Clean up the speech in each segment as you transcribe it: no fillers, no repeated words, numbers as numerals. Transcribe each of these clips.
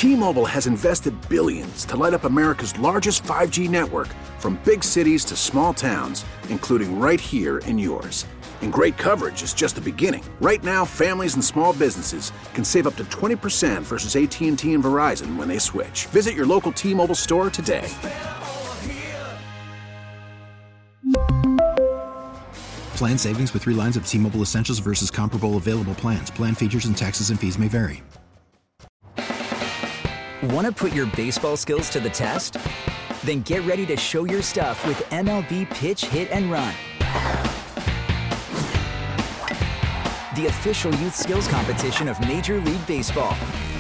T-Mobile has invested billions to light up America's largest 5G network, from big cities to small towns, including right here in yours. And great coverage is just the beginning. Right now, families and small businesses can save up to 20% versus AT&T and Verizon when they switch. Visit your local T-Mobile store today. Plan savings with 3 lines of T-Mobile Essentials versus comparable available plans. Plan features and taxes and fees may vary. Want to put your baseball skills to the test? Then get ready to show your stuff with MLB Pitch, Hit, and Run, the official youth skills competition of Major League Baseball.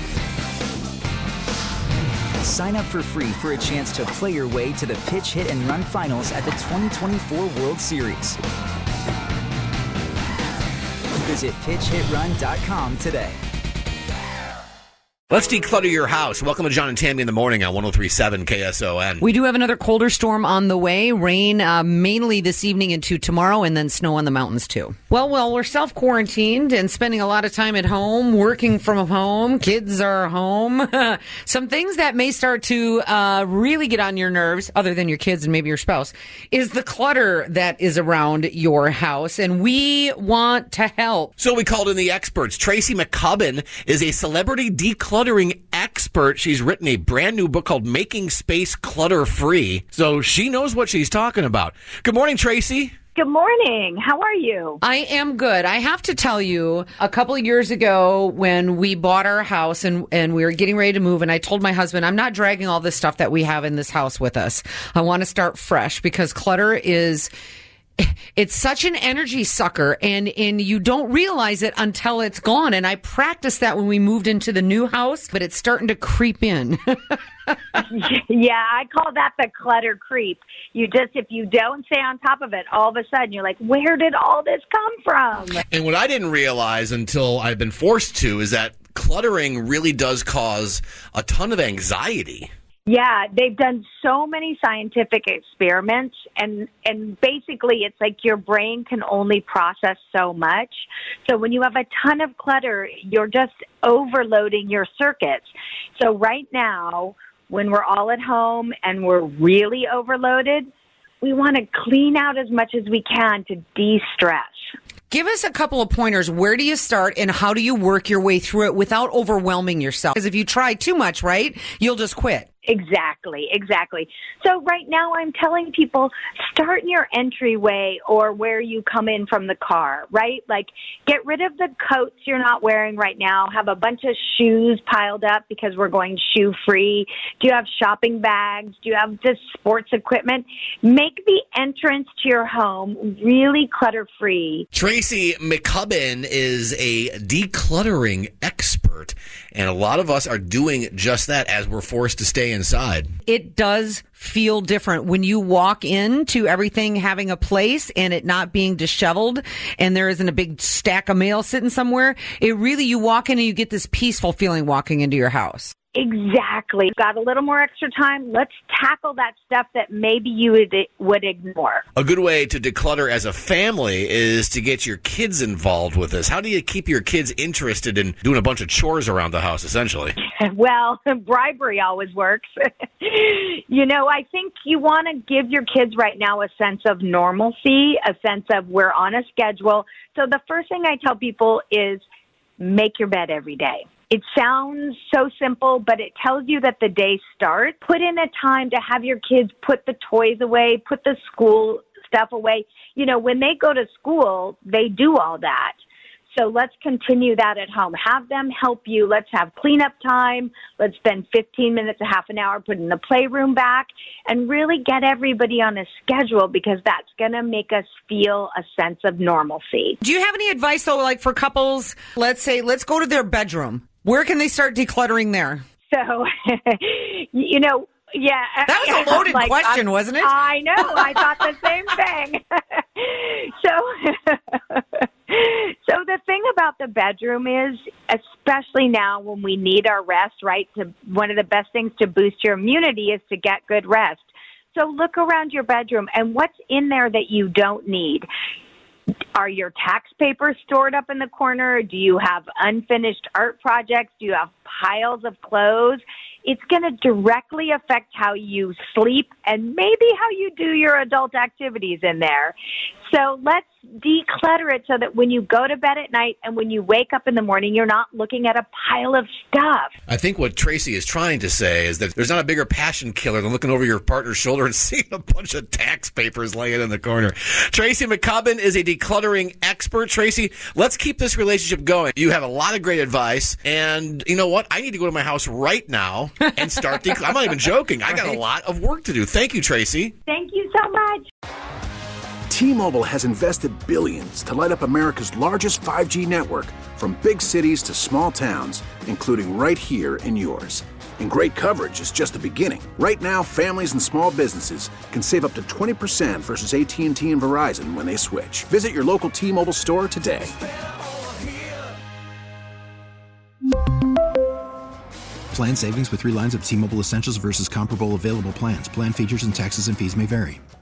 Sign up for free for a chance to play your way to the Pitch, Hit, and Run finals at the 2024 World Series. Visit pitchhitrun.com today. Let's declutter your house. Welcome to John and Tammy in the morning on 103.7 KSON. We do have another colder storm on the way. Rain mainly this evening into tomorrow, and then snow on the mountains too. Well, we're self-quarantined and spending a lot of time at home, working from home. Kids are home. Some things that may start to really get on your nerves, other than your kids and maybe your spouse, is the clutter that is around your house, and we want to help. So we called in the experts. Tracy McCubbin is a celebrity decluttering expert. She's written a brand new book called Making Space Clutter Free. So she knows what she's talking about. Good morning, Tracy. Good morning. How are you? I am good. I have to tell you, a couple of years ago when we bought our house and we were getting ready to move, and I told my husband, I'm not dragging all this stuff that we have in this house with us. I want to start fresh because clutter it's such an energy sucker, and you don't realize it until it's gone. And I practiced that when we moved into the new house, but it's starting to creep in. Yeah, I call that the clutter creep. If you don't stay on top of it, all of a sudden you're like, where did all this come from? And what I didn't realize until I've been forced to is that cluttering really does cause a ton of anxiety. Yeah, they've done so many scientific experiments, and basically it's like your brain can only process so much. So when you have a ton of clutter, you're just overloading your circuits. So right now, when we're all at home and we're really overloaded, we want to clean out as much as we can to de-stress. Give us a couple of pointers. Where do you start and how do you work your way through it without overwhelming yourself? Because if you try too much, right, you'll just quit. Exactly. So right now I'm telling people, start in your entryway or where you come in from the car, right? Like, get rid of the coats you're not wearing right now. Have a bunch of shoes piled up because we're going shoe free. Do you have shopping bags? Do you have just sports equipment? Make the entrance to your home really clutter free. Tracy McCubbin is a decluttering expert, and a lot of us are doing just that as we're forced to stay inside. It does feel different when you walk into everything having a place and it not being disheveled and there isn't a big stack of mail sitting somewhere. You walk in and you get this peaceful feeling walking into your house. Exactly. Got a little more extra time. Let's tackle that stuff that maybe you would ignore. A good way to declutter as a family is to get your kids involved with this. How do you keep your kids interested in doing a bunch of chores around the house, essentially? Well, bribery always works. I think you want to give your kids right now a sense of normalcy, a sense of we're on a schedule. So the first thing I tell people is make your bed every day. It sounds so simple, but it tells you that the day starts. Put in a time to have your kids put the toys away, put the school stuff away. When they go to school, they do all that. So let's continue that at home. Have them help you. Let's have cleanup time. Let's spend 15 minutes, a half an hour putting the playroom back and really get everybody on a schedule because that's going to make us feel a sense of normalcy. Do you have any advice, though, like for couples? Let's go to their bedroom. Where can they start decluttering there? So, yeah. That was a loaded question, wasn't it? I know. I thought the same thing. So the thing about the bedroom is, especially now when we need our rest, right? One of the best things to boost your immunity is to get good rest. So look around your bedroom and what's in there that you don't need. Are your tax papers stored up in the corner? Do you have unfinished art projects? Do you have piles of clothes? It's going to directly affect how you sleep and maybe how you do your adult activities in there. So let's declutter it so that when you go to bed at night and when you wake up in the morning, you're not looking at a pile of stuff. I think what Tracy is trying to say is that there's not a bigger passion killer than looking over your partner's shoulder and seeing a bunch of tax papers laying in the corner. Tracy McCubbin is a decluttering expert. Tracy, let's keep this relationship going. You have a lot of great advice, and you know what? I need to go to my house right now and start decluttering. I'm not even joking. I got a lot of work to do. Thank you, Tracy. Thank you so much. T-Mobile has invested billions to light up America's largest 5G network, from big cities to small towns, including right here in yours. And great coverage is just the beginning. Right now, families and small businesses can save up to 20% versus AT&T and Verizon when they switch. Visit your local T-Mobile store today. Plan savings with 3 lines of T-Mobile Essentials versus comparable available plans. Plan features and taxes and fees may vary.